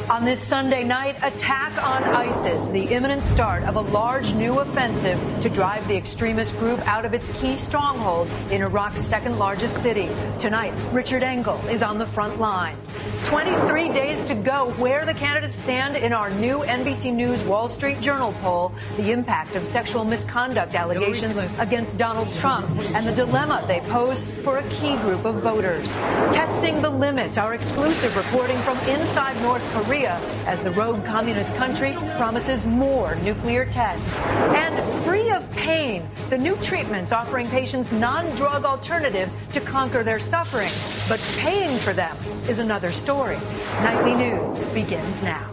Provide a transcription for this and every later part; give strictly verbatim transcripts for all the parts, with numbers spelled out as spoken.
On this Sunday night, attack on ISIS, the imminent start of a large new offensive to drive the extremist group out of its key stronghold in Iraq's second largest city. Tonight, Richard Engel is on the front lines. twenty-three days to go. Where the candidates stand in our new N B C News Wall Street Journal poll, the impact of sexual misconduct allegations against Donald Trump, and the dilemma they pose for a key group of voters. Testing the limits, our exclusive reporting from inside North Korea as the rogue communist country promises more nuclear tests. And free of pain, the new treatments offering patients non-drug alternatives to conquer their suffering. But paying for them is another story. Nightly News begins now.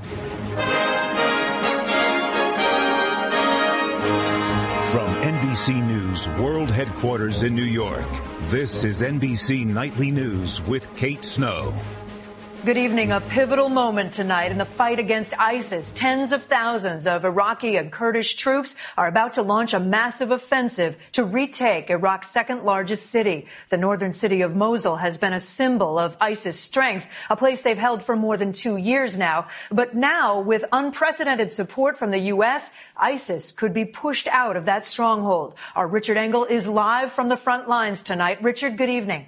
From N B C News World Headquarters in New York, this is N B C Nightly News with Kate Snow. Good evening. A pivotal moment tonight in the fight against ISIS. Tens of thousands of Iraqi and Kurdish troops are about to launch a massive offensive to retake Iraq's second largest city. The northern city of Mosul has been a symbol of ISIS strength, a place they've held for more than two years now. But now, with unprecedented support from the U S, ISIS could be pushed out of that stronghold. Our Richard Engel is live from the front lines tonight. Richard, good evening.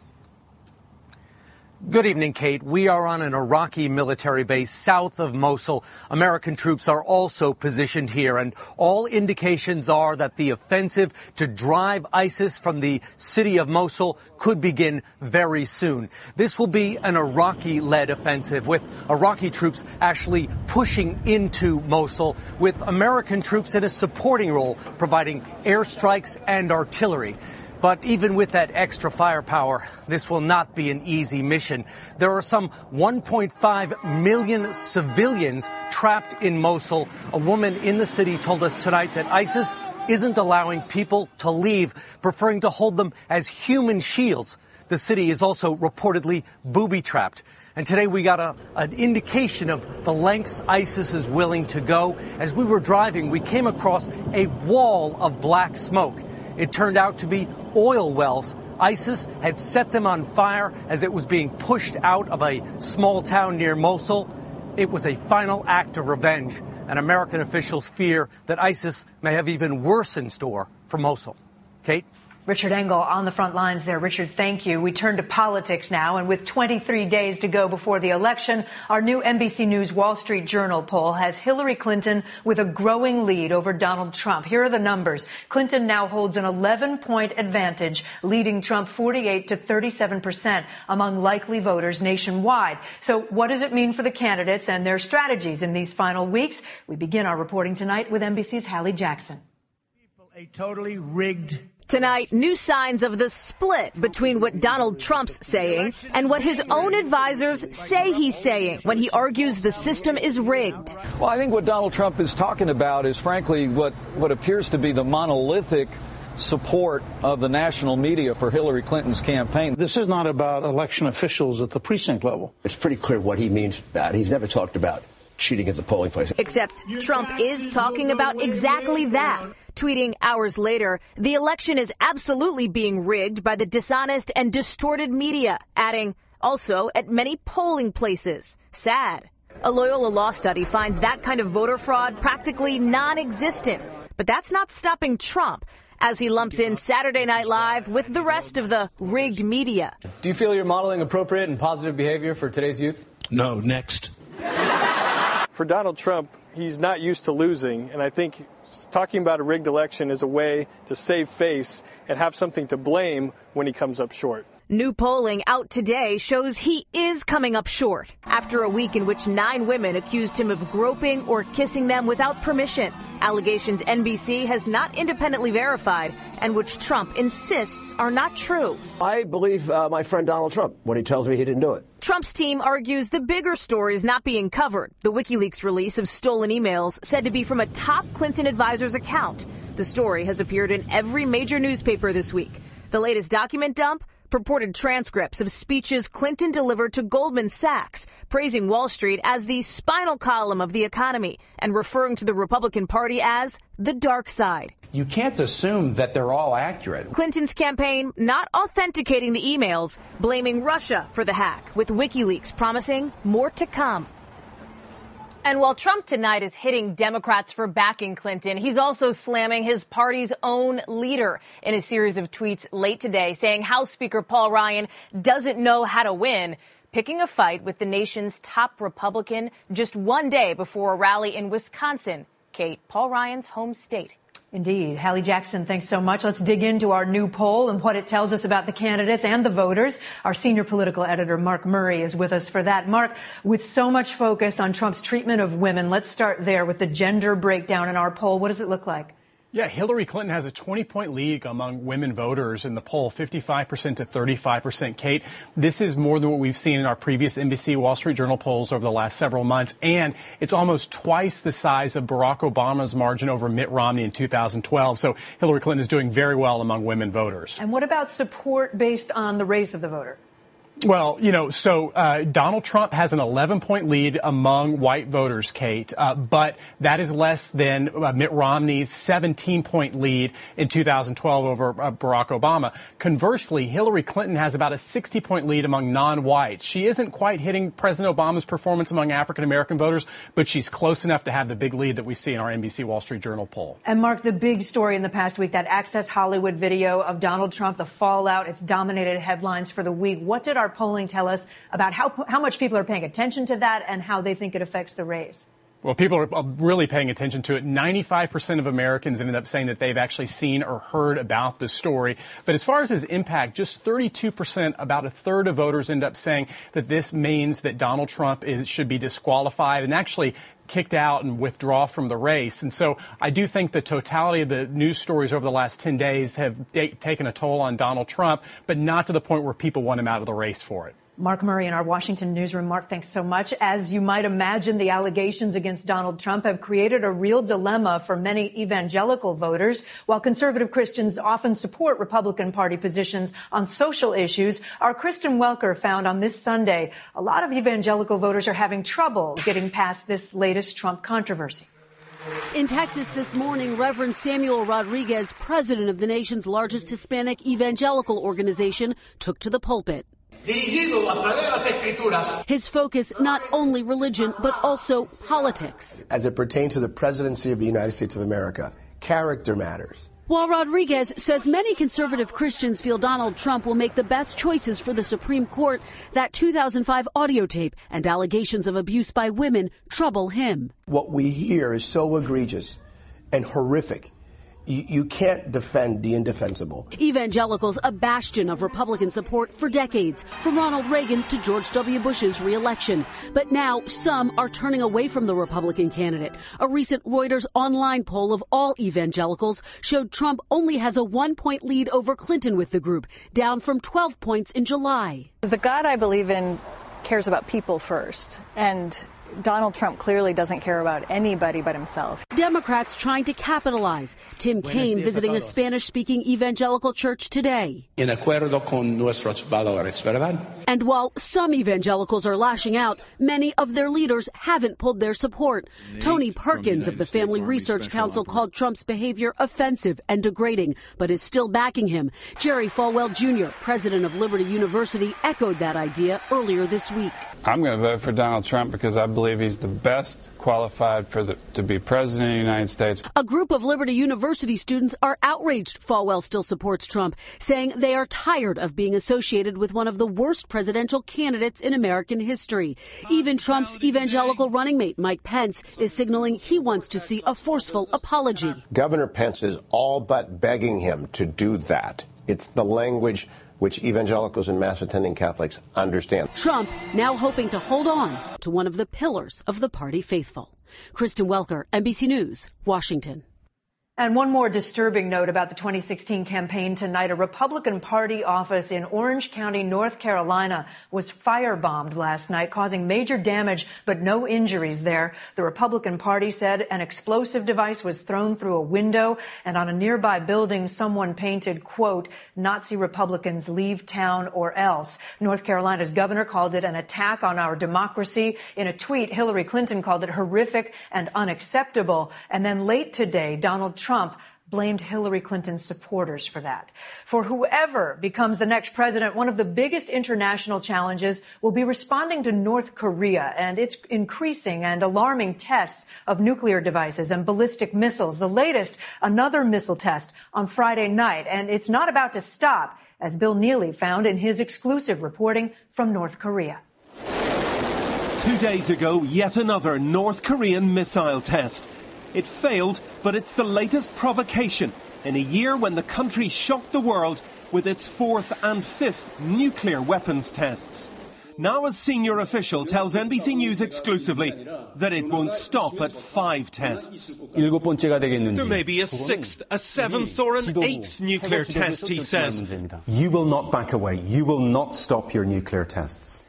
Good evening, Kate. We are on an Iraqi military base south of Mosul. American troops are also positioned here, and all indications are that the offensive to drive ISIS from the city of Mosul could begin very soon. This will be an Iraqi-led offensive, with Iraqi troops actually pushing into Mosul, with American troops in a supporting role, providing airstrikes and artillery. But even with that extra firepower, this will not be an easy mission. There are some one point five million civilians trapped in Mosul. A woman in the city told us tonight that ISIS isn't allowing people to leave, preferring to hold them as human shields. The city is also reportedly booby-trapped. And today we got a, an indication of the lengths ISIS is willing to go. As we were driving, we came across a wall of black smoke. It turned out to be oil wells. ISIS had set them on fire as it was being pushed out of a small town near Mosul. It was a final act of revenge, and American officials fear that ISIS may have even worse in store for Mosul. Kate? Richard Engel on the front lines there. Richard, thank you. We turn to politics now, and with twenty-three days to go before the election, our new N B C News Wall Street Journal poll has Hillary Clinton with a growing lead over Donald Trump. Here are the numbers. Clinton now holds an eleven-point advantage, leading Trump forty-eight to thirty-seven percent among likely voters nationwide. So what does it mean for the candidates and their strategies in these final weeks? We begin our reporting tonight with N B C's Hallie Jackson. A totally rigged Tonight, new signs of the split between what Donald Trump's saying and what his own advisors say he's saying when he argues the system is rigged. Well, I think what Donald Trump is talking about is, frankly, what, what appears to be the monolithic support of the national media for Hillary Clinton's campaign. This is not about election officials at the precinct level. It's pretty clear what he means by that. He's never talked about cheating at the polling place. Except Trump is talking about exactly that. Tweeting hours later, the election is absolutely being rigged by the dishonest and distorted media, adding, also at many polling places. Sad. A Loyola Law study finds that kind of voter fraud practically non-existent. But that's not stopping Trump as he lumps in Saturday Night Live with the rest of the rigged media. Do you feel you're modeling appropriate and positive behavior for today's youth? No, next. For Donald Trump, he's not used to losing, and I think talking about a rigged election is a way to save face and have something to blame when he comes up short. New polling out today shows he is coming up short after a week in which nine women accused him of groping or kissing them without permission. Allegations N B C has not independently verified and which Trump insists are not true. I believe uh, my friend Donald Trump when he tells me he didn't do it. Trump's team argues the bigger story is not being covered. The WikiLeaks release of stolen emails said to be from a top Clinton advisor's account. The story has appeared in every major newspaper this week. The latest document dump? Purported transcripts of speeches Clinton delivered to Goldman Sachs, praising Wall Street as the spinal column of the economy and referring to the Republican Party as the dark side. You can't assume that they're all accurate. Clinton's campaign not authenticating the emails, blaming Russia for the hack, with WikiLeaks promising more to come. And while Trump tonight is hitting Democrats for backing Clinton, he's also slamming his party's own leader in a series of tweets late today, saying House Speaker Paul Ryan doesn't know how to win, picking a fight with the nation's top Republican just one day before a rally in Wisconsin, Kate, Paul Ryan's home state. Indeed. Hallie Jackson, thanks so much. Let's dig into our new poll and what it tells us about the candidates and the voters. Our senior political editor, Mark Murray, is with us for that. Mark, with so much focus on Trump's treatment of women, let's start there with the gender breakdown in our poll. What does it look like? Yeah, Hillary Clinton has a twenty-point lead among women voters in the poll, fifty-five percent to thirty-five percent. Kate, this is more than what we've seen in our previous N B C Wall Street Journal polls over the last several months, and it's almost twice the size of Barack Obama's margin over Mitt Romney in two thousand twelve. So Hillary Clinton is doing very well among women voters. And what about support based on the race of the voter? Well, you know, so uh, Donald Trump has an eleven-point lead among white voters, Kate, uh, but that is less than uh, Mitt Romney's seventeen-point lead in two thousand twelve over uh, Barack Obama. Conversely, Hillary Clinton has about a sixty-point lead among non-whites. She isn't quite hitting President Obama's performance among African-American voters, but she's close enough to have the big lead that we see in our N B C Wall Street Journal poll. And, Mark, the big story in the past week, that Access Hollywood video of Donald Trump, the fallout, it's dominated headlines for the week. What did our polling tell us about how how much people are paying attention to that and how they think it affects the race? Well, people are really paying attention to it. ninety-five percent of Americans ended up saying that they've actually seen or heard about the story. But as far as his impact, just thirty-two percent, about a third of voters end up saying that this means that Donald Trump is should be disqualified and actually kicked out and withdraw from the race. And so I do think the totality of the news stories over the last ten days have da- taken a toll on Donald Trump, but not to the point where people want him out of the race for it. Mark Murray in our Washington newsroom. Mark, thanks so much. As you might imagine, the allegations against Donald Trump have created a real dilemma for many evangelical voters. While conservative Christians often support Republican Party positions on social issues, our Kristen Welker found on this Sunday a lot of evangelical voters are having trouble getting past this latest Trump controversy. In Texas this morning, Reverend Samuel Rodriguez, president of the nation's largest Hispanic evangelical organization, took to the pulpit. His focus, not only religion, but also politics. As it pertains to the presidency of the United States of America, character matters. While Rodriguez says many conservative Christians feel Donald Trump will make the best choices for the Supreme Court, that two thousand five audio tape and allegations of abuse by women trouble him. What we hear is so egregious and horrific. You, you can't defend the indefensible. Evangelicals, a bastion of Republican support for decades, from Ronald Reagan to George W. Bush's reelection. But now some are turning away from the Republican candidate. A recent Reuters online poll of all evangelicals showed Trump only has a one-point lead over Clinton with the group, down from twelve points in July. The God I believe in cares about people first, and Donald Trump clearly doesn't care about anybody but himself. Democrats trying to capitalize. Tim Kaine visiting a Spanish-speaking evangelical church today. En acuerdo con nuestros valores, ¿verdad? And while some evangelicals are lashing out, many of their leaders haven't pulled their support. Nate Tony Perkins the of the Family Army Research Special Council Operator. Called Trump's behavior offensive and degrading, but is still backing him. Jerry Falwell Junior, president of Liberty University, echoed that idea earlier this week. I'm going to vote for Donald Trump because I believe he's the best qualified for the, to be president of the United States. A group of Liberty University students are outraged Falwell still supports Trump, saying they are tired of being associated with one of the worst presidential candidates in American history. Even Trump's evangelical running mate, Mike Pence, is signaling he wants to see a forceful apology. Governor Pence is all but begging him to do that. It's the language which evangelicals and mass-attending Catholics understand. Trump now hoping to hold on to one of the pillars of the party faithful. Kristen Welker, N B C News, Washington. And one more disturbing note about the twenty sixteen campaign tonight. A Republican Party office in Orange County, North Carolina, was firebombed last night, causing major damage but no injuries there. The Republican Party said an explosive device was thrown through a window, and on a nearby building, someone painted, quote, "Nazi Republicans leave town or else." North Carolina's governor called it an attack on our democracy. In a tweet, Hillary Clinton called it horrific and unacceptable. And then late today, Donald Trump Trump blamed Hillary Clinton's supporters for that. For whoever becomes the next president, one of the biggest international challenges will be responding to North Korea and its increasing and alarming tests of nuclear devices and ballistic missiles. The latest, another missile test on Friday night, and it's not about to stop, as Bill Neely found in his exclusive reporting from North Korea. Two days ago, yet another North Korean missile test. It failed, but it's the latest provocation in a year when the country shocked the world with its fourth and fifth nuclear weapons tests. Now a senior official tells N B C News exclusively that it won't stop at five tests. There may be a sixth, a seventh or an eighth nuclear test, he says. You will not back away. You will not stop your nuclear tests.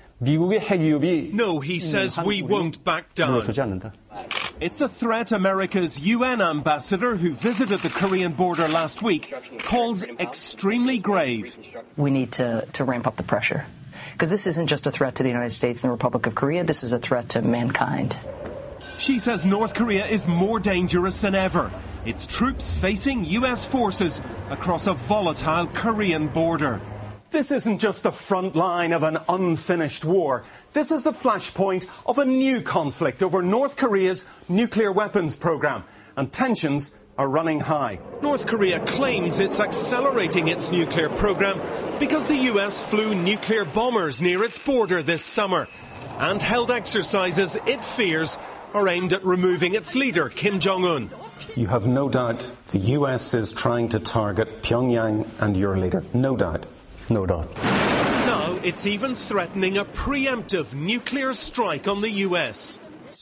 No, he says, we won't back down. It's a threat America's U N ambassador, who visited the Korean border last week, calls extremely grave. We need to, to ramp up the pressure, because this isn't just a threat to the United States and the Republic of Korea. This is a threat to mankind. She says North Korea is more dangerous than ever. Its troops facing U S forces across a volatile Korean border. This isn't just the front line of an unfinished war. This is the flashpoint of a new conflict over North Korea's nuclear weapons program, and tensions are running high. North Korea claims it's accelerating its nuclear program because the U S flew nuclear bombers near its border this summer and held exercises it fears are aimed at removing its leader, Kim Jong-un. You have no doubt the U S is trying to target Pyongyang and your leader. No doubt. No doubt. Now it's even threatening a preemptive nuclear strike on the U S.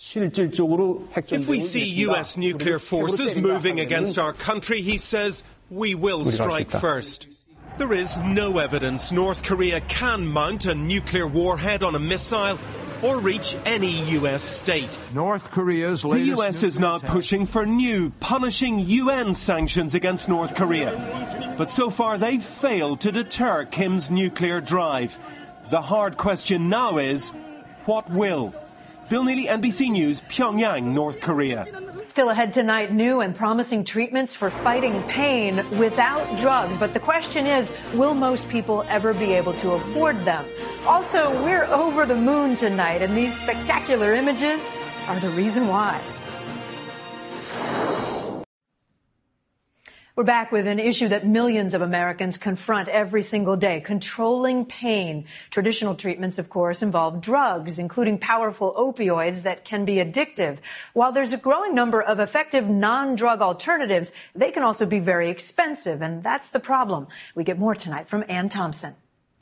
If we see U S nuclear forces moving against our country, he says, we will strike first. There is no evidence North Korea can mount a nuclear warhead on a missile or reach any U S state. North Korea's latest the U S is now pushing for new, punishing U N sanctions against North Korea. But so far they've failed to deter Kim's nuclear drive. The hard question now is, what will? Bill Neely, N B C News, Pyongyang, North Korea. Still ahead tonight, new and promising treatments for fighting pain without drugs. But the question is, will most people ever be able to afford them? Also, we're over the moon tonight, and these spectacular images are the reason why. We're back with an issue that millions of Americans confront every single day, controlling pain. Traditional treatments, of course, involve drugs, including powerful opioids that can be addictive. While there's a growing number of effective non-drug alternatives, they can also be very expensive, and that's the problem. We get more tonight from Ann Thompson.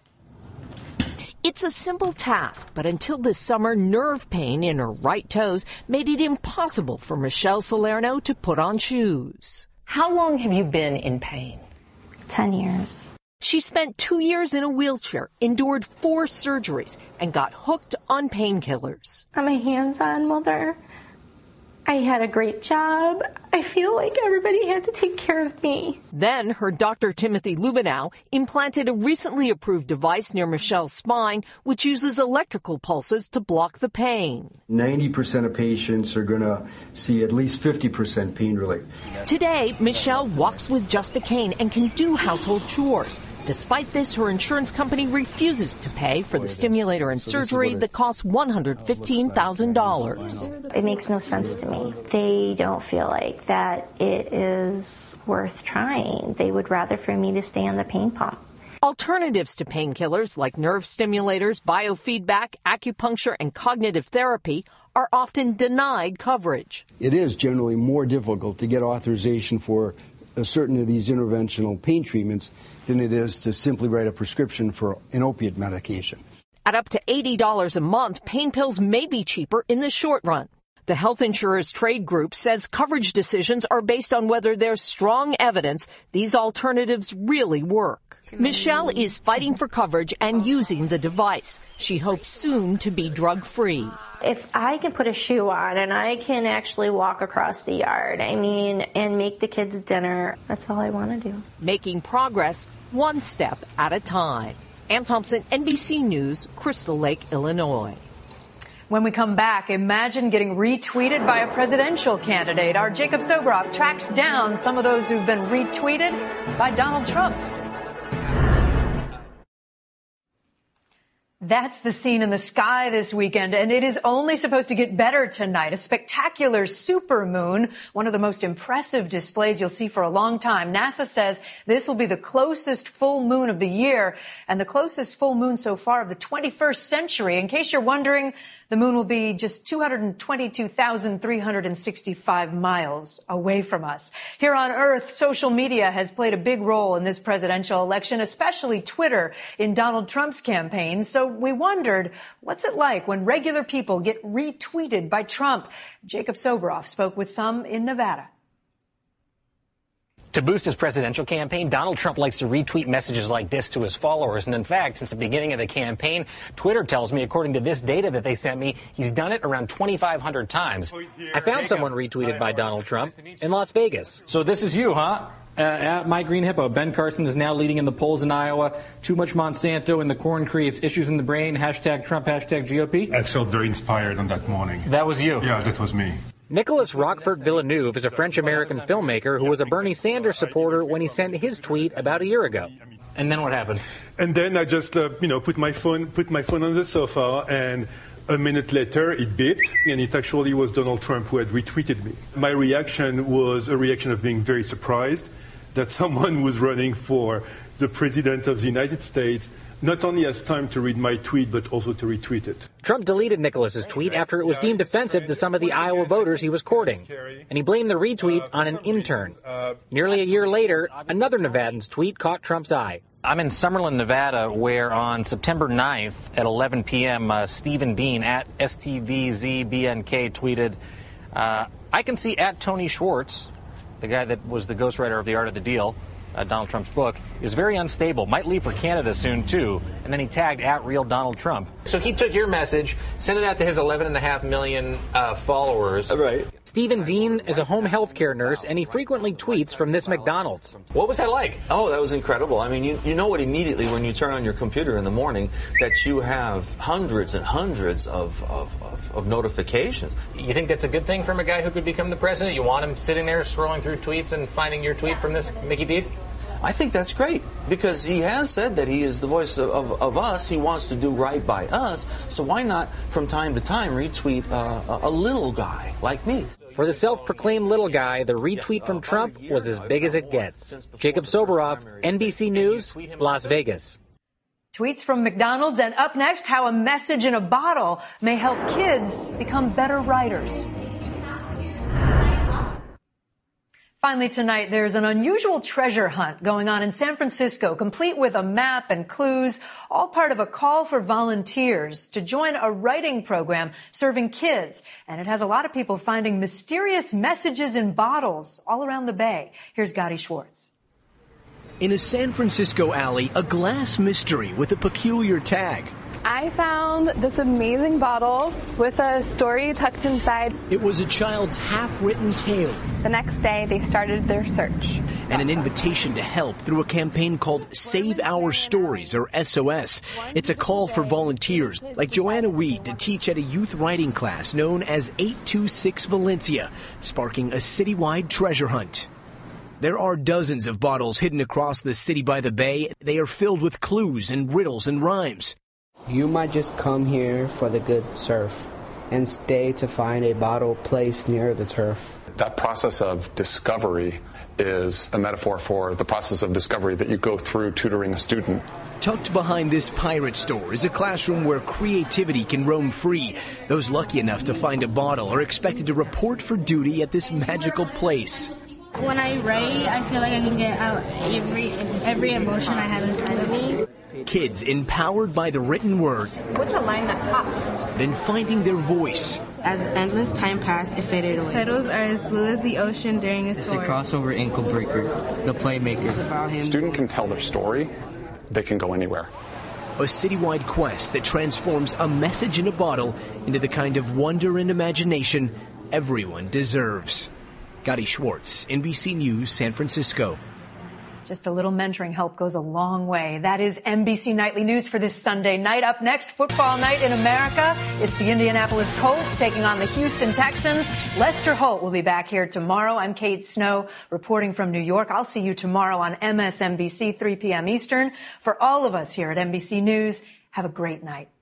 It's a simple task, but until this summer, nerve pain in her right toes made it impossible for Michelle Salerno to put on shoes. How long have you been in pain? Ten years. She spent two years in a wheelchair, endured four surgeries, and got hooked on painkillers. I'm a hands-on mother. I had a great job. I feel like everybody had to take care of me. Then her Doctor Timothy Lubenow implanted a recently approved device near Michelle's spine, which uses electrical pulses to block the pain. ninety percent of patients are going to see at least fifty percent pain relief. Today, Michelle walks with just a cane and can do household chores. Despite this, her insurance company refuses to pay for the stimulator and surgery that costs one hundred fifteen thousand dollars. It makes no sense to me. They don't feel like that it is worth trying. They would rather for me to stay on the pain pump. Alternatives to painkillers like nerve stimulators, biofeedback, acupuncture, and cognitive therapy are often denied coverage. It is generally more difficult to get authorization for a certain of these interventional pain treatments than it is to simply write a prescription for an opiate medication. At up to eighty dollars a month, pain pills may be cheaper in the short run. The Health Insurers Trade Group says coverage decisions are based on whether there's strong evidence these alternatives really work. Michelle is fighting for coverage and using the device. She hopes soon to be drug-free. If I can put a shoe on and I can actually walk across the yard, I mean, and make the kids dinner, that's all I want to do. Making progress one step at a time. Ann Thompson, N B C News, Crystal Lake, Illinois. When we come back, imagine getting retweeted by a presidential candidate. Our Jacob Soboroff tracks down some of those who've been retweeted by Donald Trump. That's the scene in the sky this weekend, and it is only supposed to get better tonight. A spectacular supermoon, one of the most impressive displays you'll see for a long time. NASA says this will be the closest full moon of the year and the closest full moon so far of the twenty-first century. In case you're wondering, the moon will be just two hundred twenty-two thousand three hundred sixty-five miles away from us. Here on Earth, social media has played a big role in this presidential election, especially Twitter in Donald Trump's campaign. So we wondered, what's it like when regular people get retweeted by Trump? Jacob Soboroff spoke with some in Nevada. To boost his presidential campaign, Donald Trump likes to retweet messages like this to his followers. And in fact, since the beginning of the campaign, Twitter tells me, according to this data that they sent me, he's done it around twenty-five hundred times. I found someone retweeted by Donald Trump in Las Vegas. So this is you, huh? Uh, at My Green Hippo, Ben Carson is now leading in the polls in Iowa. Too much Monsanto and the corn creates issues in the brain. Hashtag Trump, hashtag G O P. I felt very inspired on that morning. That was you? Yeah, that was me. Nicholas Roquefort Villeneuve is a French-American filmmaker who was a Bernie Sanders supporter when he sent his tweet about a year ago. And then what happened? And then I just, uh, you know, put my phone, put my phone on the sofa, and a minute later it beeped, and it actually was Donald Trump who had retweeted me. My reaction was a reaction of being very surprised that someone was running for the President of the United States not only has time to read my tweet, but also to retweet it. Trump deleted Nicholas's tweet after it was deemed offensive to some of the Iowa voters he was courting. And he blamed the retweet on an intern. Nearly a year later, another Nevadan's tweet caught Trump's eye. I'm in Summerlin, Nevada, where on September ninth at eleven p.m., uh, Stephen Dean at S T V Z B N K tweeted, uh, I can see at Tony Schwartz, the guy that was the ghostwriter of The Art of the Deal, Uh, Donald Trump's book, is very unstable, might leave for Canada soon, too. And then he tagged at real Donald Trump. So he took your message, sent it out to his eleven and a half million uh, followers. Right. Stephen Dean is a home health care nurse, and he frequently tweets from this McDonald's. What was that like? Oh, that was incredible. I mean, you, you know it immediately when you turn on your computer in the morning that you have hundreds and hundreds of, of, of, of notifications. You think that's a good thing from a guy who could become the president? You want him sitting there scrolling through tweets and finding your tweet from this Mickey D's? I think that's great because he has said that he is the voice of, of, of us. He wants to do right by us. So why not, from time to time, retweet uh, a little guy like me? For the self-proclaimed little guy, the retweet from Trump was as big as it gets. Jacob Soboroff, N B C News, Las Vegas. Tweets from McDonald's, and up next, how a message in a bottle may help kids become better writers. Finally tonight, there's an unusual treasure hunt going on in San Francisco, complete with a map and clues, all part of a call for volunteers to join a writing program serving kids. And it has a lot of people finding mysterious messages in bottles all around the Bay. Here's Gotti Schwartz. In a San Francisco alley, a glass mystery with a peculiar tag. I found this amazing bottle with a story tucked inside. It was a child's half-written tale. The next day, they started their search. And an invitation to help through a campaign called Save Our Stories, or S O S. It's a call for volunteers like Joanna Weed to teach at a youth writing class known as eight two six Valencia, sparking a citywide treasure hunt. There are dozens of bottles hidden across the city by the Bay. They are filled with clues and riddles and rhymes. You might just come here for the good surf and stay to find a bottle placed near the turf. That process of discovery is a metaphor for the process of discovery that you go through tutoring a student. Tucked behind this pirate store is a classroom where creativity can roam free. Those lucky enough to find a bottle are expected to report for duty at this magical place. When I write, I feel like I can get out every, every emotion I have inside of me. Kids empowered by the written word. What's a line that pops? Then finding their voice. As endless time passed, it faded away. Its petals are as blue as the ocean during a storm. It's a crossover ankle breaker, the playmaker. A student can tell their story. They can go anywhere. A citywide quest that transforms a message in a bottle into the kind of wonder and imagination everyone deserves. Gotti Schwartz, N B C News, San Francisco. Just a little mentoring help goes a long way. That is N B C Nightly News for this Sunday night. Up next, football night in America. It's the Indianapolis Colts taking on the Houston Texans. Lester Holt will be back here tomorrow. I'm Kate Snow reporting from New York. I'll see you tomorrow on M S N B C, three p.m. Eastern. For all of us here at N B C News, have a great night.